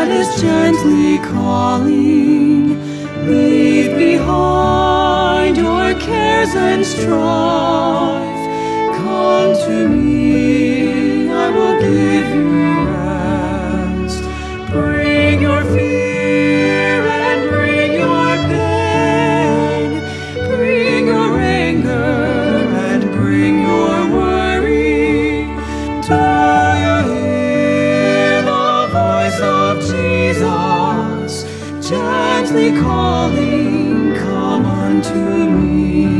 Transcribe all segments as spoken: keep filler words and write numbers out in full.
that is gently calling. Leave behind your cares and strife. Come to me, I will give you rest. Bring your fear and bring your pain. Bring your anger and bring your worry. Do you hear the voice of Jesus, gently calling, come unto me?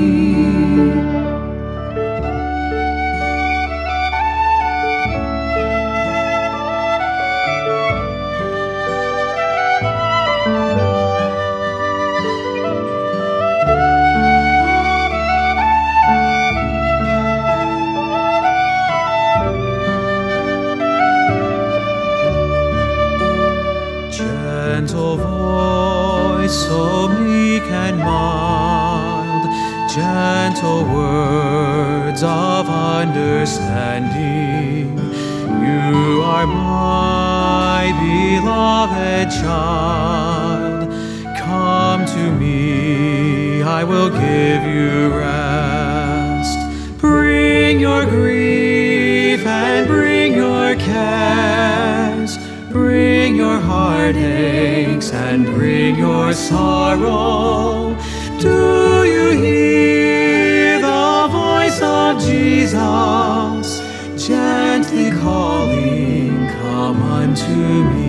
Gentle voice, so meek and mild, gentle words of understanding. You are my beloved child. Come to me, I will give you rest. Bring your grief and bring your cares. Bring your heartaches and bring your sorrow. Do you hear the voice of Jesus, gently calling, come unto me?